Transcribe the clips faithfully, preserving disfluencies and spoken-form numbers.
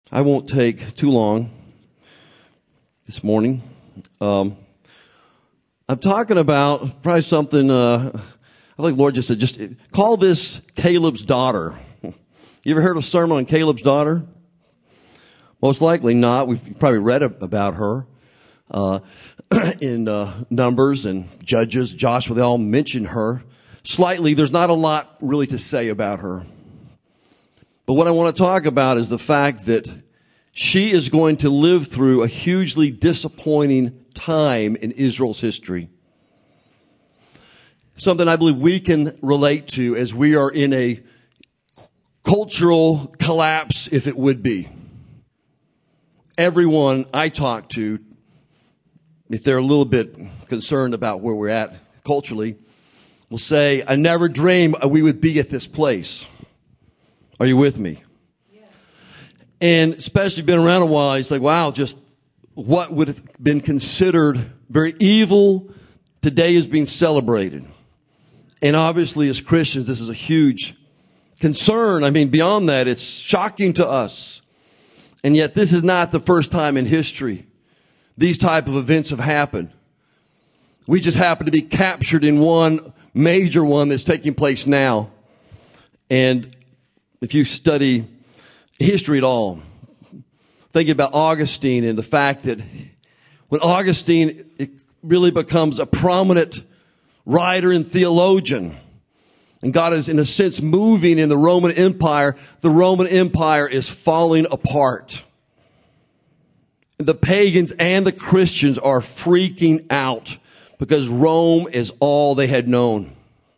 I won't take too long this morning. Um, I'm talking about probably something, uh, I think the Lord just said, just call this Caleb's daughter. You ever heard a sermon on Caleb's daughter? Most likely not. We've probably read about her uh, in uh, Numbers and Judges, Joshua. They all mention her slightly. There's not a lot really to say about her. But what I want to talk about is the fact that she is going to live through a hugely disappointing time in Israel's history. Something I believe we can relate to as we are in a cultural collapse, if it would be. Everyone I talk to, if they're a little bit concerned about where we're at culturally, will say, I never dreamed we would be at this place. Are you with me? Yeah. And especially been around a while, it's like, wow, just what would have been considered very evil today is being celebrated. And obviously as Christians, this is a huge concern. I mean, beyond that, it's shocking to us. And yet this is not the first time in history these type of events have happened. We just happen to be captured in one major one that's taking place now. And if you study history at all, thinking about Augustine and the fact that when Augustine it really becomes a prominent writer and theologian, and God is in a sense moving in the Roman Empire, the Roman Empire is falling apart. The pagans and the Christians are freaking out because Rome is all they had known.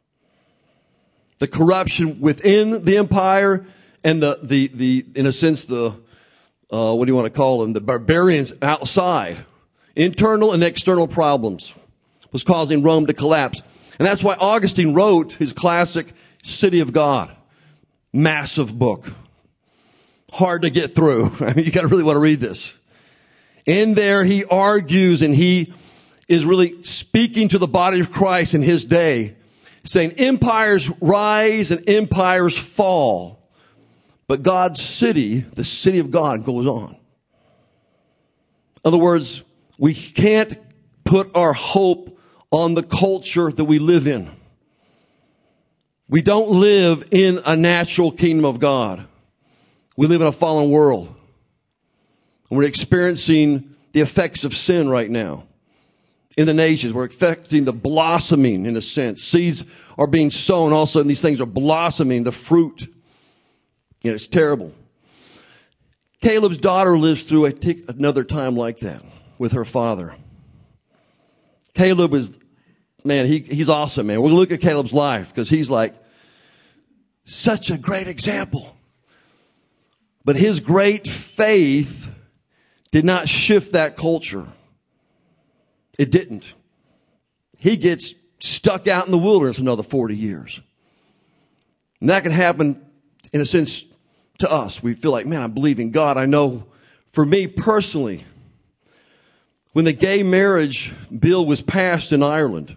The corruption within the empire and the, the, the, in a sense, the, uh, what do you want to call them? The barbarians outside. Internal and external problems was causing Rome to collapse. And that's why Augustine wrote his classic City of God. Massive book. Hard to get through. I mean, you gotta really want to read this. In there, he argues and he is really speaking to the body of Christ in his day, saying empires rise and empires fall, but God's city, the city of God, goes on. In other words, we can't put our hope on the culture that we live in. We don't live in a natural kingdom of God. We live in a fallen world. And we're experiencing the effects of sin right now. In the nations, we're affecting the blossoming, in a sense. Seeds are being sown also, and these things are blossoming, the fruit. And it's terrible. Caleb's daughter lives through a t- another time like that with her father. Caleb is, man, he, he's awesome, man. We'll look at Caleb's life because he's like such a great example. But his great faith did not shift that culture. It didn't. He gets stuck out in the wilderness another forty years. And that can happen, in a sense, to us. We feel like, man, I believe in God. I know for me personally, when the gay marriage bill was passed in Ireland,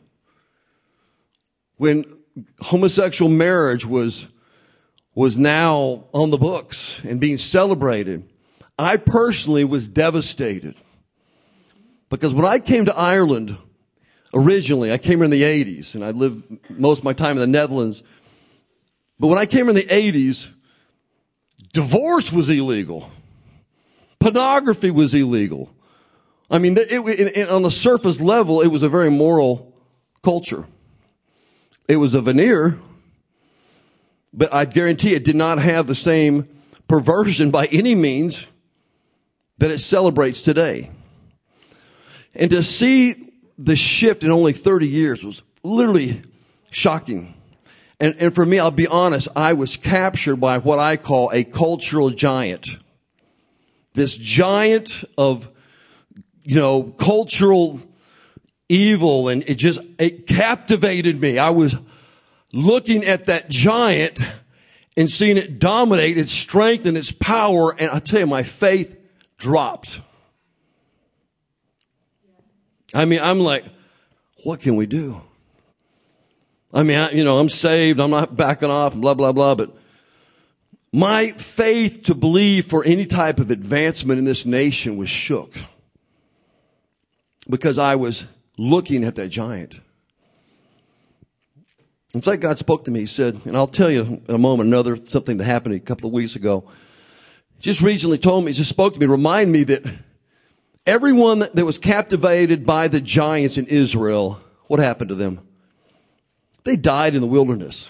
when homosexual marriage was, was now on the books and being celebrated, I personally was devastated. Because when I came to Ireland, originally, I came here in the eighties, and I lived most of my time in the Netherlands. But when I came in the eighties, divorce was illegal. Pornography was illegal. I mean, it, it, it, on the surface level, it was a very moral culture. It was a veneer, but I guarantee it did not have the same perversion by any means that it celebrates today. And to see the shift in only thirty years was literally shocking. And, and for me, I'll be honest, I was captured by what I call a cultural giant. This giant of, you know, cultural evil, and it just, it captivated me. I was looking at that giant and seeing it dominate, its strength and its power, and I tell you, my faith dropped. I mean, I'm like, what can we do? I mean, I, you know, I'm saved. I'm not backing off, blah, blah, blah. But my faith to believe for any type of advancement in this nation was shook because I was looking at that giant. In fact, God spoke to me. He said, and I'll tell you in a moment another something that happened a couple of weeks ago. Just recently told me, he just spoke to me, remind me that everyone that, that was captivated by the giants in Israel, what happened to them? They died in the wilderness.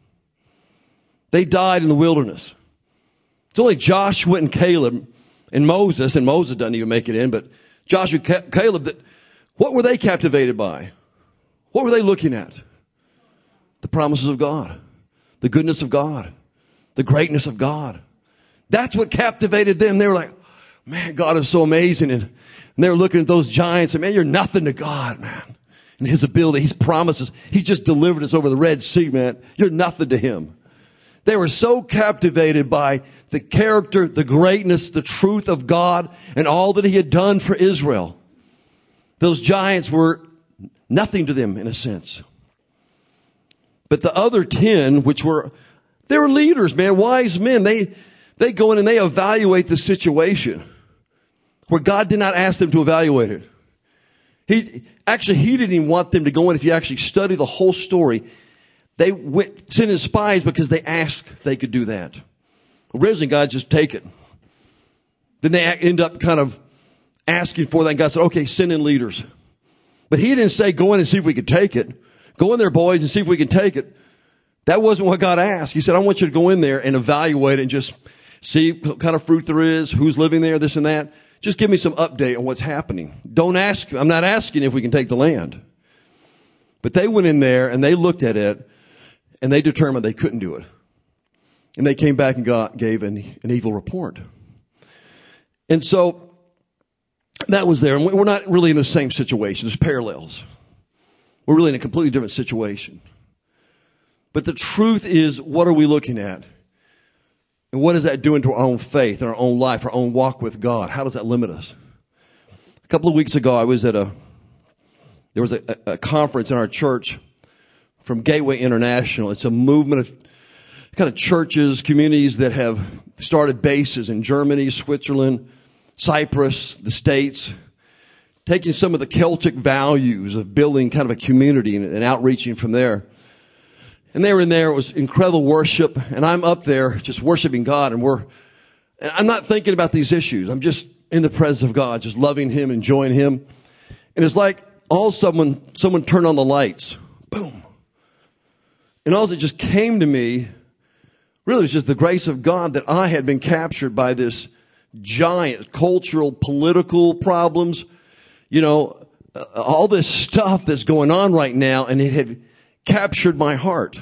They died in the wilderness. It's only Joshua and Caleb and Moses, and Moses doesn't even make it in, but Joshua and Caleb, that, what were they captivated by? What were they looking at? The promises of God, the goodness of God, the greatness of God. That's what captivated them. They were like, man, God is so amazing. And, and they were looking at those giants and, man, you're nothing to God, man. And his ability, his promises. He just delivered us over the Red Sea, man. You're nothing to him. They were so captivated by the character, the greatness, the truth of God, and all that he had done for Israel. Those giants were nothing to them in a sense. But the other ten, which were, they were leaders, man, wise men. They, they go in and they evaluate the situation where God did not ask them to evaluate it. He, actually, he didn't even want them to go in. If you actually study the whole story, they went sending spies because they asked if they could do that. Originally, God just take it. Then they end up kind of asking for that. And God said, okay, send in leaders. But he didn't say, go in and see if we could take it. Go in there, boys, and see if we can take it. That wasn't what God asked. He said, I want you to go in there and evaluate it and just see what kind of fruit there is, who's living there, this and that. Just give me some update on what's happening. Don't ask, I'm not asking if we can take the land. But they went in there and they looked at it and they determined they couldn't do it. And they came back and got, gave an, an evil report. And so that was there. And we're not really in the same situation. There's parallels. We're really in a completely different situation. But the truth is, what are we looking at? And what is that doing to our own faith and our own life, our own walk with God? How does that limit us? A couple of weeks ago, I was at a, there was a, a conference in our church from Gateway International. It's a movement of kind of churches, communities that have started bases in Germany, Switzerland, Cyprus, the States, taking some of the Celtic values of building kind of a community and, and outreaching from there. And they were in there. It was incredible worship. And I'm up there just worshiping God. And we're, and I'm not thinking about these issues. I'm just in the presence of God, just loving him, enjoying him. And it's like all someone, someone turned on the lights. Boom. And all that just came to me, really was just the grace of God that I had been captured by this giant cultural, political problems. You know, uh, all this stuff that's going on right now, and it had captured my heart.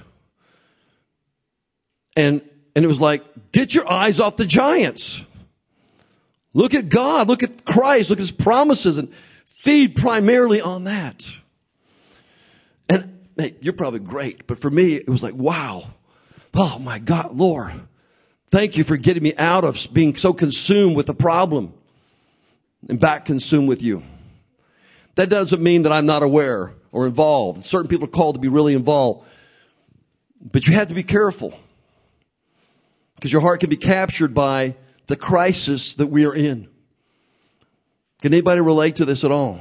And and it was like, get your eyes off the giants. Look at God, look at Christ, look at his promises, and feed primarily on that. And hey, you're probably great, but for me, it was like, wow. Oh my God, Lord, thank you for getting me out of being so consumed with the problem and back consumed with you. That doesn't mean that I'm not aware or involved. Certain people are called to be really involved. But you have to be careful, because your heart can be captured by the crisis that we are in. Can anybody relate to this at all?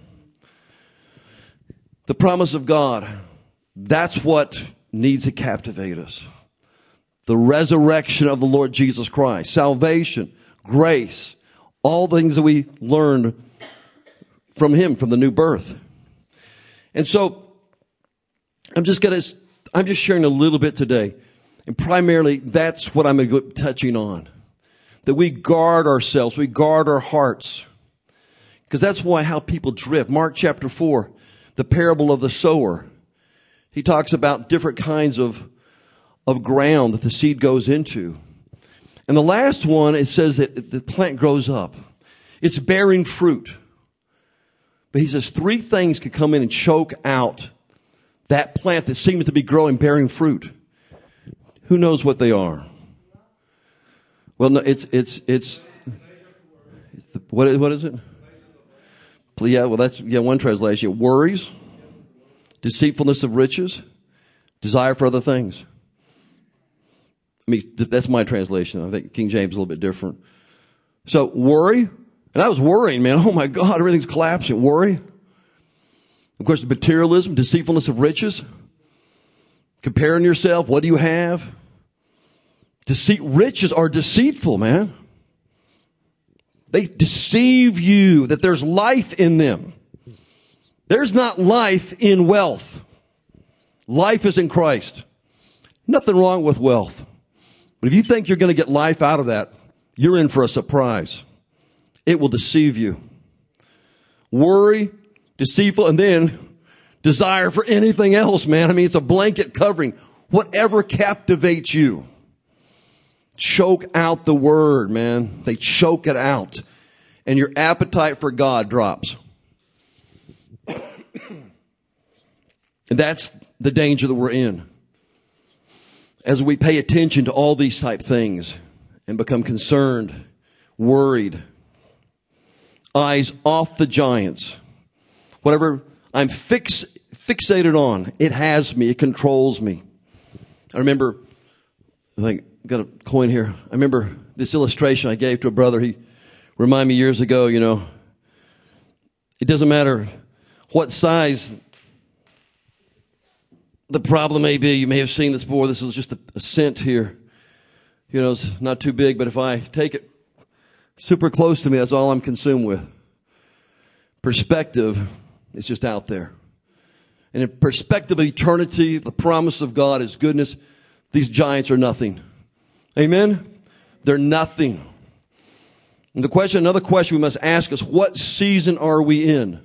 The promise of God, that's what needs to captivate us. The resurrection of the Lord Jesus Christ, salvation, grace, all things that we learned from him, from the new birth. And so I'm just going to, I'm just sharing a little bit today. And primarily that's what I'm going to be touching on. That we guard ourselves, we guard our hearts. Because that's why how people drift. Mark chapter four, the parable of the sower. He talks about different kinds of, of ground that the seed goes into. And the last one, it says that the plant grows up. It's bearing fruit. But he says three things could come in and choke out that plant that seems to be growing, bearing fruit. Who knows what they are? Well, no, it's, it's, it's, it's the, what, is, what is it? Yeah, well, that's, yeah, one translation. Worries, deceitfulness of riches, desire for other things. mean, that's my translation. I think King James is a little bit different. So worry, and I was worrying, man. Oh my God, everything's collapsing. Worry. Of course, materialism, deceitfulness of riches, comparing yourself. What do you have? Deceit. Riches are deceitful, man. They deceive you that there's life in them. There's not life in wealth. Life is in Christ. Nothing wrong with wealth. But if you think you're going to get life out of that, you're in for a surprise. It will deceive you. Worry, deceitful, and then desire for anything else, man. I mean, it's a blanket covering whatever captivates you. Choke out the word, man. They choke it out. And your appetite for God drops. And that's the danger that we're in. As we pay attention to all these type things and become concerned, worried, eyes off the giants. Whatever I'm fix, fixated on, it has me, it controls me. I remember, I think, got a coin here. I remember this illustration I gave to a brother. He reminded me years ago, you know, it doesn't matter what size the problem may be. You may have seen this before. This is just a, a cent here. You know, it's not too big, but if I take it super close to me, that's all I'm consumed with. Perspective is just out there. And in perspective of eternity, the promise of God is goodness. These giants are nothing. Amen? They're nothing. And the question, another question we must ask is, what season are we in?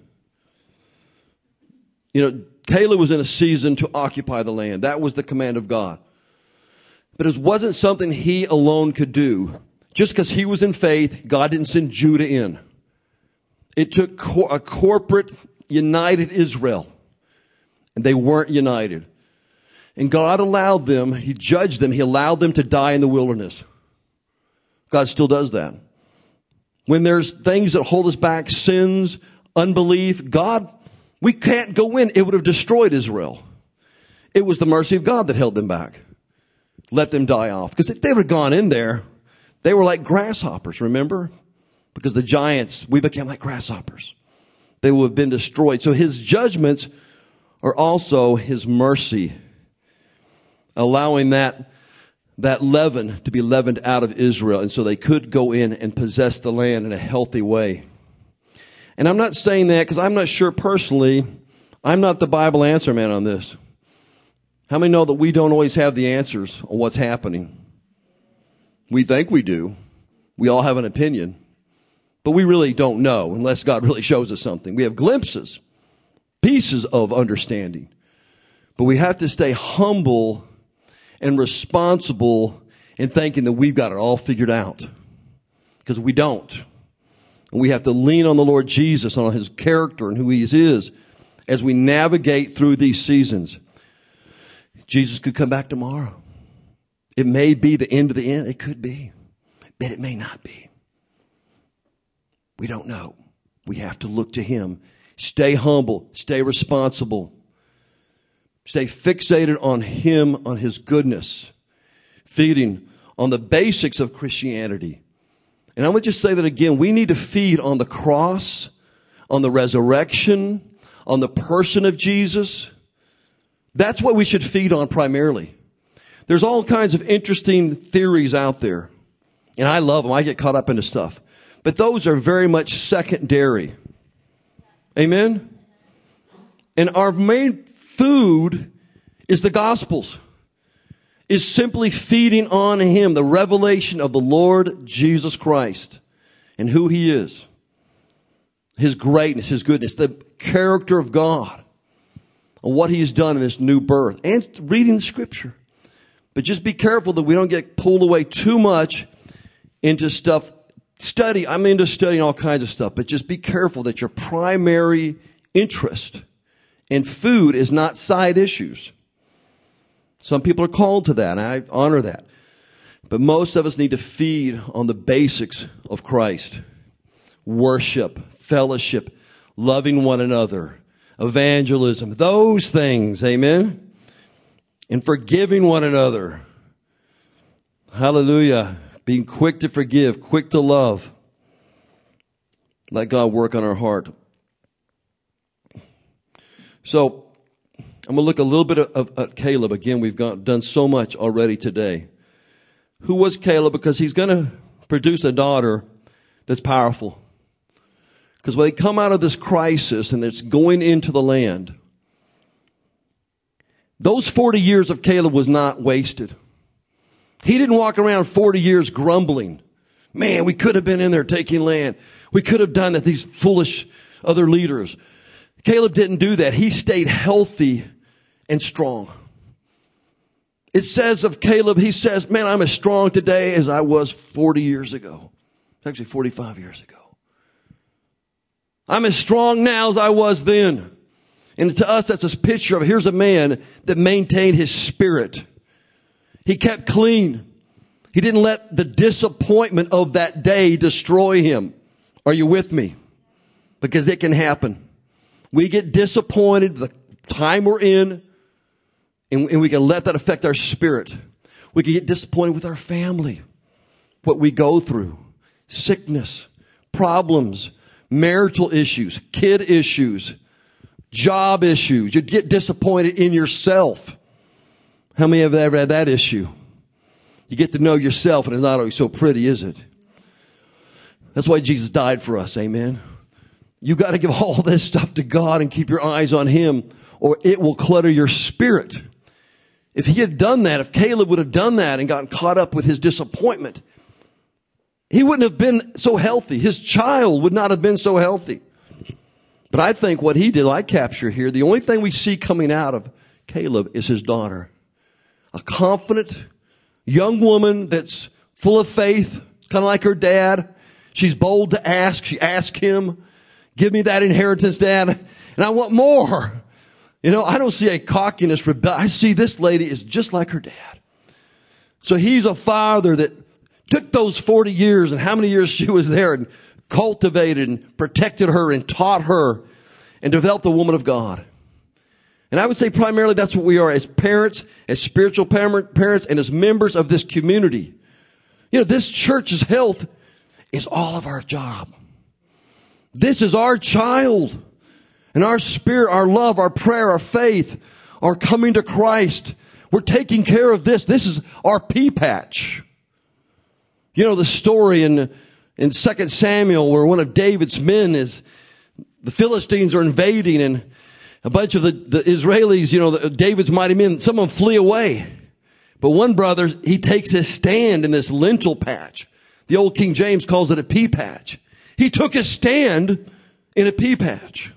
You know, Caleb was in a season to occupy the land. That was the command of God. But it wasn't something he alone could do. Just because he was in faith, God didn't send Judah in. It took cor- a corporate, united Israel. And they weren't united. And God allowed them, he judged them, he allowed them to die in the wilderness. God still does that. When there's things that hold us back, sins, unbelief, God, we can't go in. It would have destroyed Israel. It was the mercy of God that held them back. Let them die off. Because if they would have gone in there, they were like grasshoppers, remember? Because the giants, we became like grasshoppers. They would have been destroyed. So his judgments are also his mercy, allowing that, that leaven to be leavened out of Israel. And so they could go in and possess the land in a healthy way. And I'm not saying that because I'm not sure personally, I'm not the Bible answer man on this. How many know that we don't always have the answers on what's happening? We think we do. We all have an opinion. But we really don't know unless God really shows us something. We have glimpses, pieces of understanding. But we have to stay humble and responsible in thinking that we've got it all figured out. Because we don't. And we have to lean on the Lord Jesus, on his character and who he is as we navigate through these seasons. Jesus could come back tomorrow. It may be the end of the end. It could be. But it may not be. We don't know. We have to look to him. Stay humble. Stay responsible. Stay fixated on him, on his goodness. Feeding on the basics of Christianity. And I'm going to just say that again. We need to feed on the cross, on the resurrection, on the person of Jesus. That's what we should feed on primarily. There's all kinds of interesting theories out there. And I love them. I get caught up into stuff. But those are very much secondary. Amen? And our main food is the Gospels. Is simply feeding on him, the revelation of the Lord Jesus Christ and who he is. His greatness, his goodness, the character of God. On what he has done in this new birth. And reading the scripture. But just be careful that we don't get pulled away too much into stuff. Study, I'm into studying all kinds of stuff. But just be careful that your primary interest in food is not side issues. Some people are called to that, and I honor that. But most of us need to feed on the basics of Christ. Worship, fellowship, loving one another, evangelism, those things, amen? And forgiving one another. Hallelujah. Being quick to forgive, quick to love. Let God work on our heart. So, I'm going to look a little bit of, of, at Caleb. Again, we've got, done so much already today. Who was Caleb? Because he's going to produce a daughter that's powerful. Because when they come out of this crisis and it's going into the land, those forty years of Caleb was not wasted. He didn't walk around forty years grumbling. Man, we could have been in there taking land. We could have done that, these foolish other leaders. Caleb didn't do that. He stayed healthy and strong. It says of Caleb, he says, man, I'm as strong today as I was forty years ago. Actually, forty-five years ago. I'm as strong now as I was then. And to us, that's a picture of, here's a man that maintained his spirit. He kept clean. He didn't let the disappointment of that day destroy him. Are you with me? Because it can happen. We get disappointed the time we're in, and, and we can let that affect our spirit. We can get disappointed with our family, what we go through, sickness, problems, marital issues, kid issues, job issues. You get disappointed in yourself. How many have ever had that issue? You get to know yourself, and it's not always so pretty, is it? That's why Jesus died for us, amen? You got to give all this stuff to God and keep your eyes on Him, or it will clutter your spirit. If he had done that, if Caleb would have done that and gotten caught up with his disappointment, he wouldn't have been so healthy. His child would not have been so healthy. But I think what he did, I capture here, the only thing we see coming out of Caleb is his daughter. A confident young woman that's full of faith, kind of like her dad. She's bold to ask. She asked him, give me that inheritance, Dad, and I want more. You know, I don't see a cockiness, rebellion. I see this lady is just like her dad. So he's a father that took those forty years and how many years she was there and cultivated and protected her and taught her and developed a woman of God. And I would say primarily that's what we are as parents, as spiritual parents, and as members of this community. You know, this church's health is all of our job. This is our child. And our spirit, our love, our prayer, our faith, our coming to Christ. We're taking care of this. This is our pea patch. You know the story in, in Second Samuel where one of David's men is, the Philistines are invading and a bunch of the, the Israelis, you know, the, David's mighty men, some of them flee away. But one brother, he takes his stand in this lentil patch. The old King James calls it a pea patch. He took his stand in a pea patch.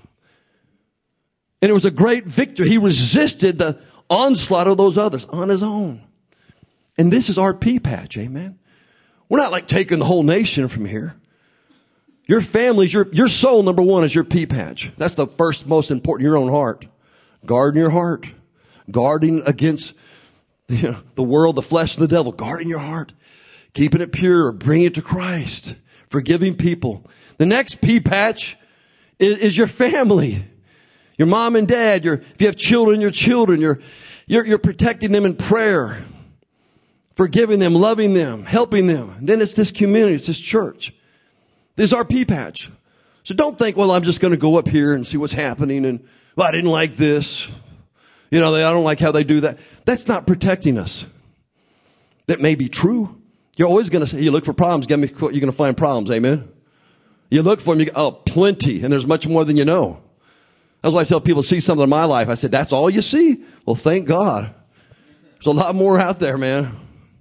And it was a great victory. He resisted the onslaught of those others on his own. And this is our pea patch, amen? We're not like taking the whole nation from here. Your family's, your, your soul, number one, is your pea patch. That's the first most important, your own heart. Guarding your heart. Guarding against you know, the world, the flesh, and the devil. Guarding your heart. Keeping it pure. Bringing it to Christ. Forgiving people. The next pea patch is, is your family. Your mom and dad, your, if you have children, your children, you're, you're, you're protecting them in prayer, forgiving them, loving them, helping them. And then it's this community, it's this church. This is our pea patch. So don't think, well, I'm just going to go up here and see what's happening. And, well, I didn't like this. You know, I don't like how they do that. That's not protecting us. That may be true. You're always going to say, you look for problems, you're going to find problems. Amen. You look for them, you go, oh, plenty. And there's much more than you know. That's why I tell people, see something in my life. I said, that's all you see? Well, thank God. There's a lot more out there, man.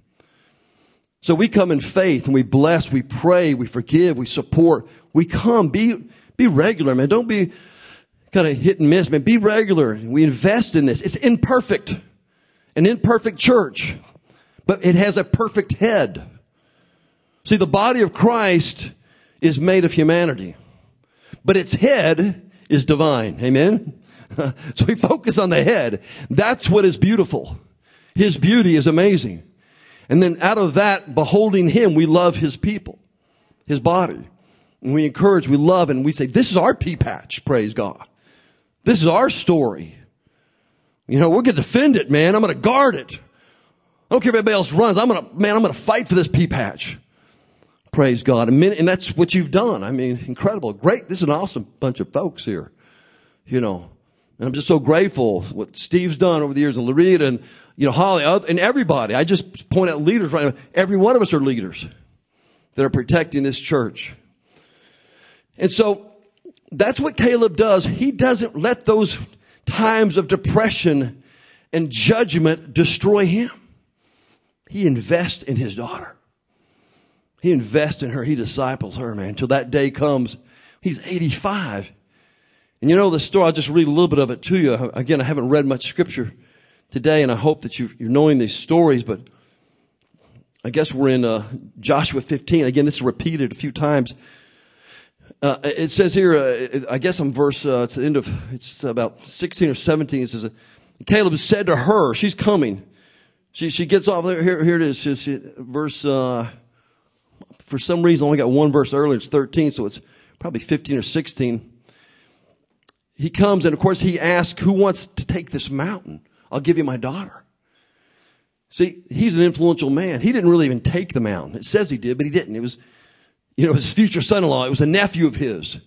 So we come in faith and we bless, we pray, we forgive, we support. We come, be, be regular, man. Don't be kind of hit and miss, man. Be regular. We invest in this. It's imperfect. An imperfect church. But it has a perfect head. See, the body of Christ is made of humanity. But its head is divine. Amen? So we focus on the head. That's what is beautiful. His beauty is amazing. And then out of that, beholding Him, we love His people, His body. And we encourage, we love, and we say, this is our pea patch, praise God. This is our story. You know, we're going to defend it, man. I'm going to guard it. I don't care if everybody else runs. I'm going to, man, I'm going to fight for this pea patch. Praise God. And, and that's what you've done. I mean, incredible. Great. This is an awesome bunch of folks here. You know, and I'm just so grateful what Steve's done over the years, and Loretta and, you know, Holly and everybody. I just point out leaders right now. Every one of us are leaders that are protecting this church. And so that's what Caleb does. He doesn't let those times of depression and judgment destroy him. He invests in his daughter. He invests in her. He disciples her, man, until that day comes. He's eighty-five. And you know the story, I'll just read a little bit of it to you. Again, I haven't read much scripture today, and I hope that you're knowing these stories, but I guess we're in uh, Joshua fifteen. Again, this is repeated a few times. Uh, it says here, uh, I guess I'm verse, uh, it's the end of, it's about sixteen or seventeen. It says, Caleb said to her, she's coming. She she gets off there. Here, here it is. She, she, verse, uh, for some reason, I only got one verse earlier. It's thirteen, so it's probably fifteen or sixteen. He comes, and of course, he asks, who wants to take this mountain? I'll give you my daughter. See, he's an influential man. He didn't really even take the mountain. It says he did, but he didn't. It was, you know, his future son-in-law. It was a nephew of his.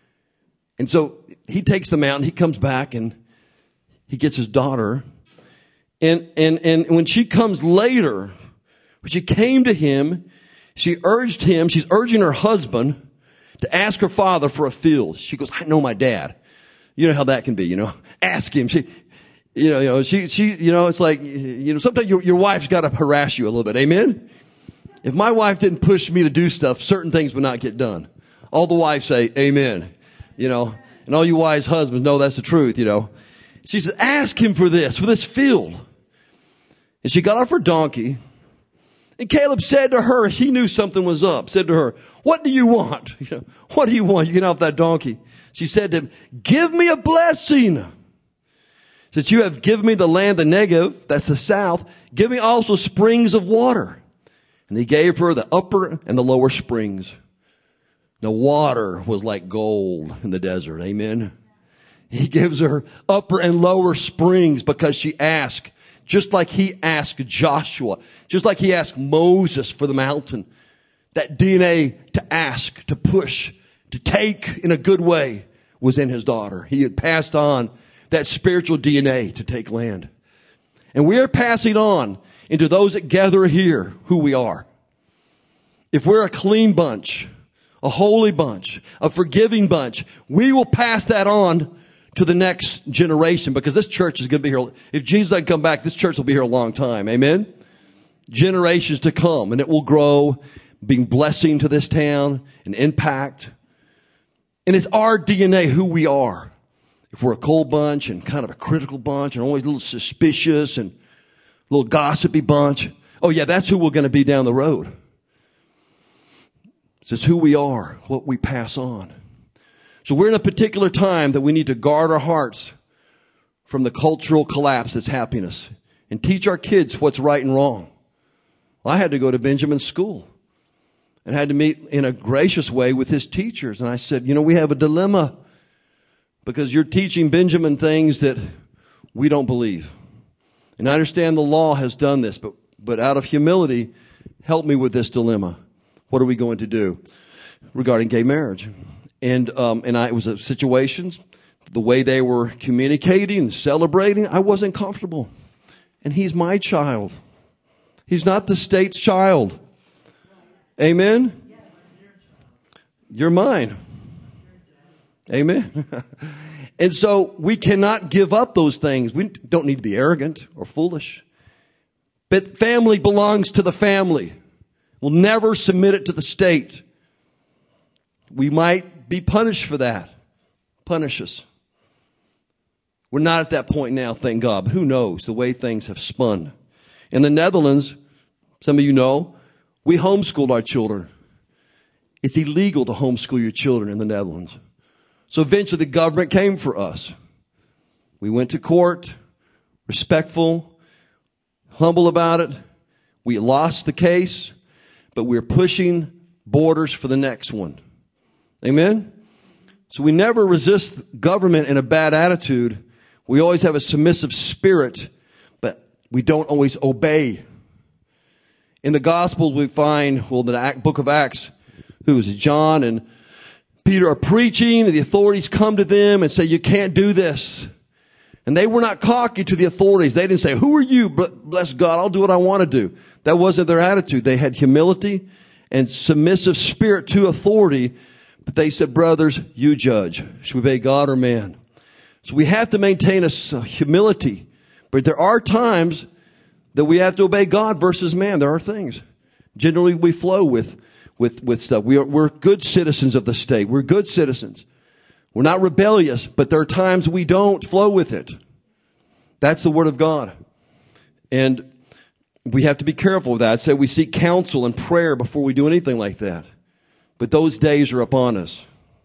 And so he takes the mountain. He comes back, and he gets his daughter. And, and, and when she comes later, when she came to him, she urged him, she's urging her husband to ask her father for a field. She goes, I know my dad. You know how that can be, you know, ask him. She, you know, you know, she, she, you know, it's like, you know, sometimes your, your wife's got to harass you a little bit. Amen. If my wife didn't push me to do stuff, certain things would not get done. All the wives say amen, you know, and all you wise husbands know that's the truth, you know. She says, ask him for this, for this field. And she got off her donkey. And Caleb said to her, he knew something was up, said to her, what do you want? You know, what do you want? You get off that donkey. She said to him, give me a blessing. Since you have given me the land, the Negev, that's the south, give me also springs of water. And he gave her the upper and the lower springs. The water was like gold in the desert. Amen. He gives her upper and lower springs because she asked. Just like he asked Joshua, just like he asked Moses for the mountain, that D N A to ask, to push, to take in a good way was in his daughter. He had passed on that spiritual D N A to take land. And we are passing on into those that gather here who we are. If we're a clean bunch, a holy bunch, a forgiving bunch, we will pass that on to the next generation, because this church is going to be here. If Jesus doesn't come back, this church will be here a long time. Amen. Generations to come, and it will grow, being blessing to this town, an impact. And it's our D N A, who we are. If we're a cold bunch and kind of a critical bunch and always a little suspicious and a little gossipy bunch, oh yeah, that's who we're going to be down the road. It's who we are, what we pass on. So we're in a particular time that we need to guard our hearts from the cultural collapse that's happening us and teach our kids what's right and wrong. Well, I had to go to Benjamin's school and had to meet in a gracious way with his teachers. And I said, you know, we have a dilemma because you're teaching Benjamin things that we don't believe. And I understand the law has done this, but, but out of humility, help me with this dilemma. What are we going to do regarding gay marriage? And, um, and I, it was a situation, the way they were communicating and celebrating, I wasn't comfortable. And he's my child. He's not the state's child. Amen? You're mine. Amen? And so we cannot give up those things. We don't need to be arrogant or foolish. But family belongs to the family. We'll never submit it to the state. We might be punished for that. Punish us. We're not at that point now, thank God. But who knows the way things have spun. In the Netherlands, some of you know, we homeschooled our children. It's illegal to homeschool your children in the Netherlands. So eventually the government came for us. We went to court, respectful, humble about it. We lost the case, but we're pushing borders for the next one. Amen? So we never resist government in a bad attitude. We always have a submissive spirit, but we don't always obey In the Gospels, we find, well, in the book of Acts, who is it? John and Peter are preaching, and the authorities come to them and say, you can't do this. And they were not cocky to the authorities. They didn't say, who are you? Bless God, I'll do what I want to do. That wasn't their attitude. They had humility and submissive spirit to authority. But they said, brothers, you judge. Should we obey God or man? So we have to maintain a humility. But there are times that we have to obey God versus man. There are things. Generally, we flow with, with, with stuff. We are, we're good citizens of the state. We're good citizens. We're not rebellious, but there are times we don't flow with it. That's the Word of God. And we have to be careful of that. I'd say we seek counsel and prayer before we do anything like that. But those days are upon us.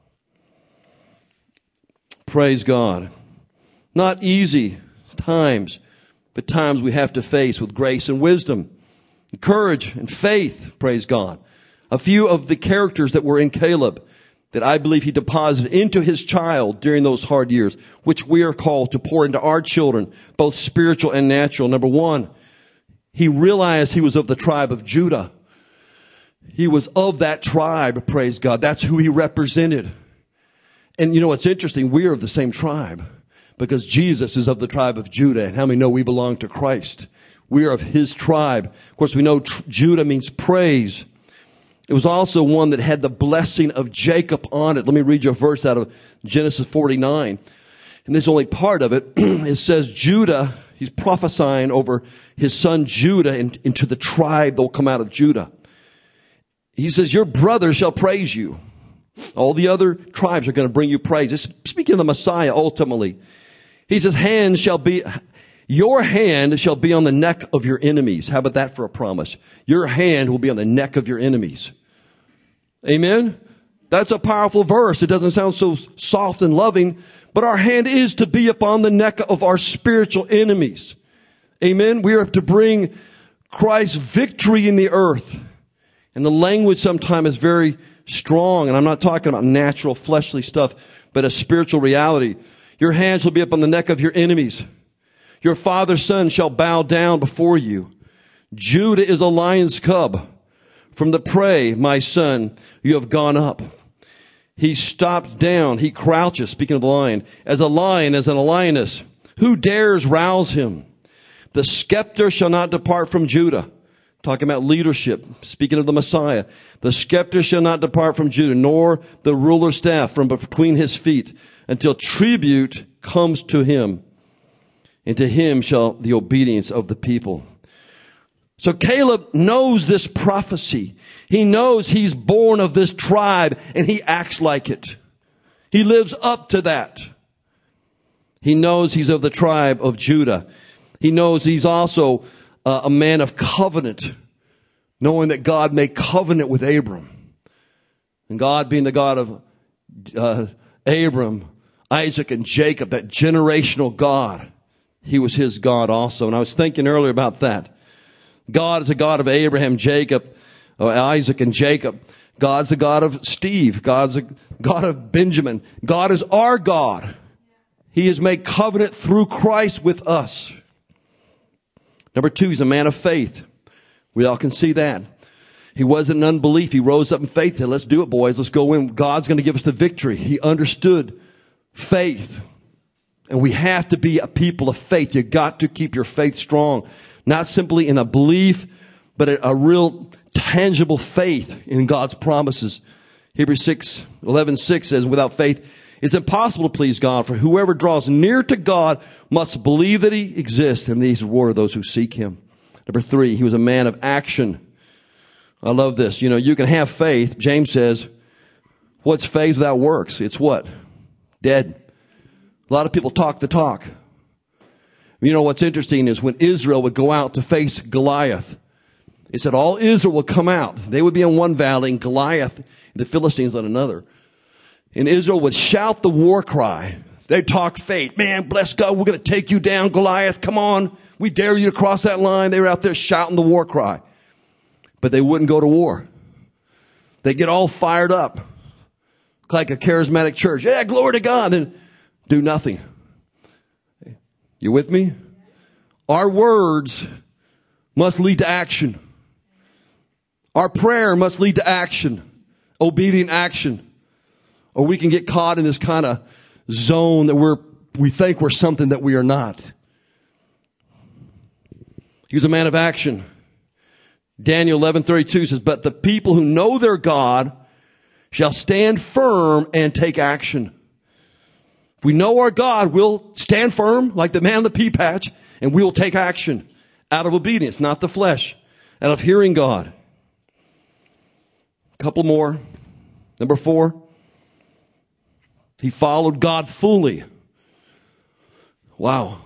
Praise God. Not easy times, but times we have to face with grace and wisdom, and courage and faith. Praise God. A few of the characters that were in Caleb that I believe he deposited into his child during those hard years, which we are called to pour into our children, both spiritual and natural. Number one, he realized he was of the tribe of Judah. He was of that tribe, praise God. That's who he represented. And you know what's interesting? We are of the same tribe because Jesus is of the tribe of Judah. And how many know we belong to Christ? We are of his tribe. Of course, we know tr- Judah means praise. It was also one that had the blessing of Jacob on it. Let me read you a verse out of Genesis forty-nine. And this is only part of it. It says Judah, he's prophesying over his son Judah and into the tribe that will come out of Judah. He says, your brothers shall praise you. All the other tribes are going to bring you praise. It's speaking of the Messiah ultimately. He says, hand shall be, your hand shall be on the neck of your enemies. How about that for a promise? Your hand will be on the neck of your enemies. Amen? That's a powerful verse. It doesn't sound so soft and loving, but our hand is to be upon the neck of our spiritual enemies. Amen? We are to bring Christ's victory in the earth. And the language sometimes is very strong, and I'm not talking about natural fleshly stuff, but a spiritual reality. Your hand shall be up on the neck of your enemies. Your father's son shall bow down before you. Judah is a lion's cub. From the prey, my son, you have gone up. He stopped down. He crouches, speaking of the lion, as a lion, as in a lioness. Who dares rouse him? The scepter shall not depart from Judah. Talking about leadership, speaking of the Messiah. The scepter shall not depart from Judah, nor the ruler's staff from between his feet, until tribute comes to him. And to him shall the obedience of the people. So Caleb knows this prophecy. He knows he's born of this tribe, and he acts like it. He lives up to that. He knows he's of the tribe of Judah. He knows he's also uh, a man of covenant, knowing that God made covenant with Abram. And God being the God of uh, Abram, Isaac, and Jacob, that generational God. He was his God also. And I was thinking earlier about that. God is a God of Abraham, Jacob, uh, Isaac, and Jacob. God's the God of Steve. God's a God of Benjamin. God is our God. He has made covenant through Christ with us. Number two, he's a man of faith. We all can see that. He wasn't in unbelief. He rose up in faith and said, let's do it, boys. Let's go in. God's going to give us the victory. He understood faith. And we have to be a people of faith. You've got to keep your faith strong. Not simply in a belief, but a, a real tangible faith in God's promises. Hebrews six, eleven six says, without faith, it's impossible to please God. For whoever draws near to God must believe that he exists, and he's the reward of those who seek him. Number three, he was a man of action. I love this. You know, you can have faith. James says, what's faith without works? It's what? Dead. A lot of people talk the talk. You know, what's interesting is when Israel would go out to face Goliath, it said all Israel would come out. They would be in one valley and Goliath, the Philistines on another. And Israel would shout the war cry. They'd talk faith. Man, bless God, we're going to take you down, Goliath. Come on. We dare you to cross that line. They were out there shouting the war cry. But they wouldn't go to war. They'd get all fired up. Like a charismatic church. Yeah, glory to God. And do nothing. You with me? Our words must lead to action. Our prayer must lead to action, obedient action. Or we can get caught in this kind of zone that we're, we think we're something that we are not. He was a man of action. Daniel eleven thirty-two says, but the people who know their God shall stand firm and take action. If we know our God, we'll stand firm like the man in the pea patch, and we will take action out of obedience, not the flesh, out of hearing God. A couple more. Number four, he followed God fully. Wow.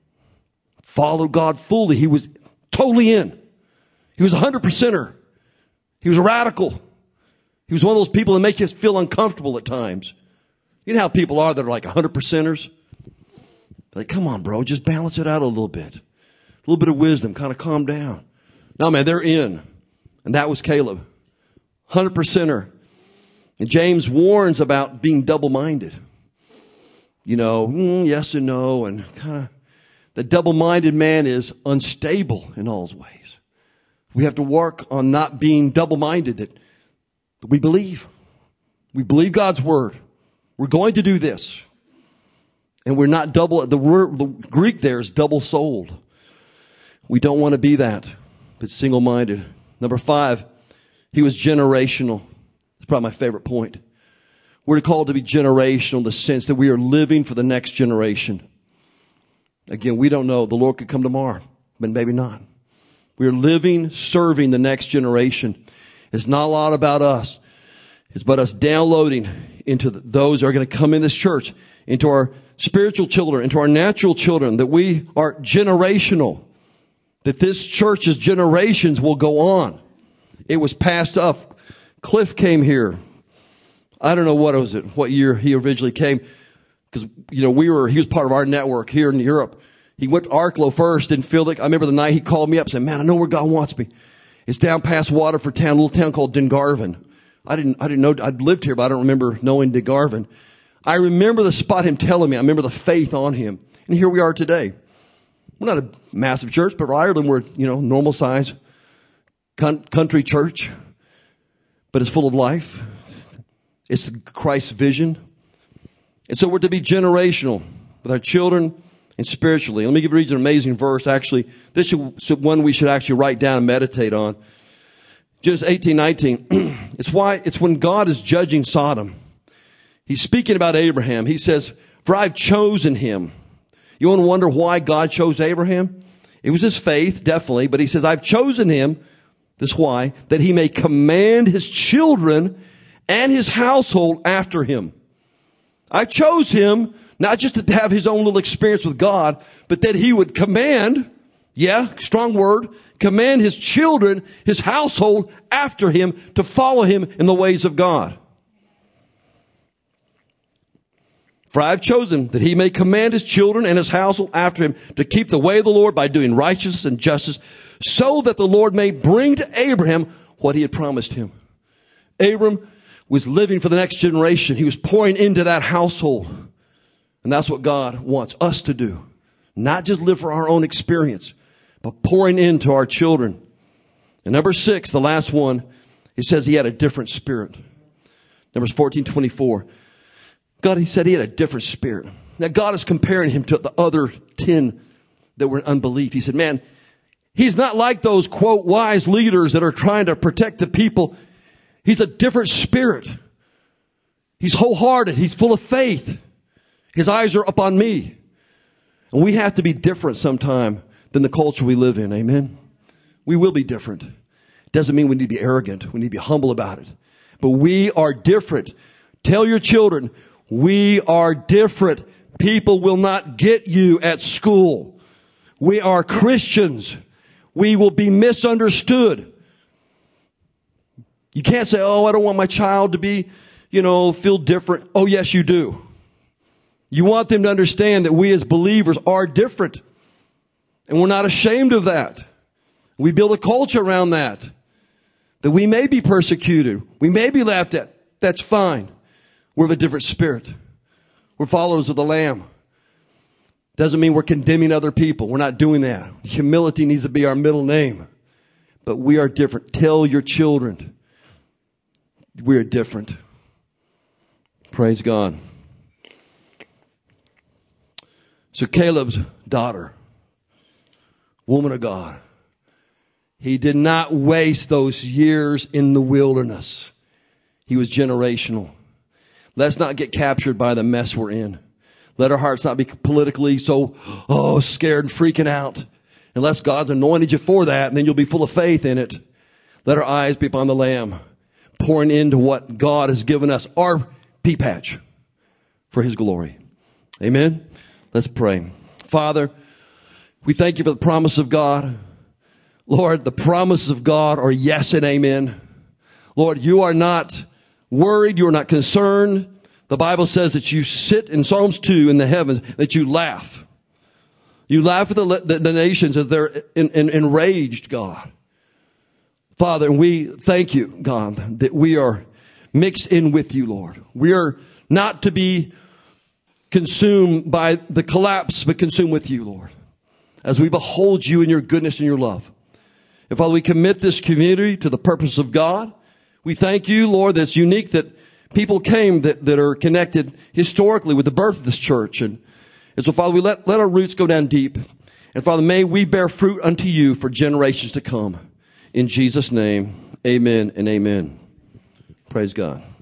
Followed God fully. He was totally in. He was a hundred percenter. He was a radical. He was one of those people that make you feel uncomfortable at times. You know how people are that are like a hundred percenters? Like, come on, bro, just balance it out a little bit. A little bit of wisdom, kind of calm down. No, man, they're in. And that was Caleb. Hundred percenter. And James warns about being double-minded. You know, mm, yes and no, and kind of the double-minded man is unstable in all his ways. We have to work on not being double-minded, that, that we believe. We believe God's word. We're going to do this. And we're not double, the word, the Greek there is double-souled. We don't want to be that, but single-minded. Number five, he was generational. That's probably my favorite point. We're called to be generational in the sense that we are living for the next generation. Again, we don't know. The Lord could come tomorrow, but maybe not. We are living, serving the next generation. It's not a lot about us. It's about us downloading into the, those who are going to come in this church, into our spiritual children, into our natural children, that we are generational, that this church's generations will go on. It was passed off. Cliff came here. I don't know what was it, what year he originally came, because, you know, we were, he was part of our network here in Europe. He went to Arklow first, didn't feel like, I remember the night he called me up and said, man, I know where God wants me. It's down past Waterford Town, a little town called Dungarvan. I didn't, I didn't know, I'd lived here, but I don't remember knowing Dungarvan. I remember the spot him telling me. I remember the faith on him. And here we are today. We're not a massive church, but Ireland, we're, you know, normal size country church, but it's full of life. It's Christ's vision. And so we're to be generational with our children and spiritually. Let me give you an amazing verse. Actually, this is one we should actually write down and meditate on. Genesis eighteen nineteen. It's why, it's when God is judging Sodom. He's speaking about Abraham. He says, for I've chosen him. You want to wonder why God chose Abraham? It was his faith, definitely. But he says, I've chosen him. This why, that he may command his children and his household after him. I chose him not just to have his own little experience with God, but that he would command, yeah, strong word, command his children, his household after him to follow him in the ways of God. For I have chosen that he may command his children and his household after him to keep the way of the Lord by doing righteousness and justice, so that the Lord may bring to Abraham what he had promised him. Abram was living for the next generation. He was pouring into that household. And that's what God wants us to do. Not just live for our own experience, but pouring into our children. And number six, the last one, it says he had a different spirit. Numbers fourteen twenty-four. God, he said he had a different spirit. Now God is comparing him to the other ten that were in unbelief. He said, man, he's not like those, quote, wise leaders that are trying to protect the people. He's a different spirit. He's wholehearted. He's full of faith. His eyes are up on me. And we have to be different sometime than the culture we live in. Amen. We will be different. It doesn't mean we need to be arrogant. We need to be humble about it. But we are different. Tell your children, we are different. People will not get you at school. We are Christians. We will be misunderstood. You can't say, oh, I don't want my child to be, you know, feel different. Oh, yes, you do. You want them to understand that we as believers are different. And we're not ashamed of that. We build a culture around that. That we may be persecuted. We may be laughed at. That's fine. We're of a different spirit. We're followers of the Lamb. Doesn't mean we're condemning other people. We're not doing that. Humility needs to be our middle name. but we are different. Tell your children we are different. Praise God. So Caleb's daughter, woman of God, he did not waste those years in the wilderness. He was generational. Let's not get captured by the mess we're in. Let our hearts not be politically so, oh, scared and freaking out. Unless God's anointed you for that, and then you'll be full of faith in it. Let our eyes be upon the Lamb, pouring into what God has given us, our pea patch, for His glory. Amen? Let's pray. Father, we thank you for the promise of God. Lord, the promises of God are yes and amen. Lord, you are not worried. You are not concerned. The Bible says that you sit in Psalms two in the heavens, that you laugh. You laugh at the, the, the nations as they're in, in, enraged, God. Father, we thank you, God, that we are mixed in with you, Lord. We are not to be consumed by the collapse, but consumed with you, Lord, as we behold you in your goodness and your love. And Father, we commit this community to the purpose of God. We thank you, Lord, that's unique that people came that, that are connected historically with the birth of this church. And, and so, Father, we let, let our roots go down deep. And Father, may we bear fruit unto you for generations to come. In Jesus' name, amen and amen. Praise God.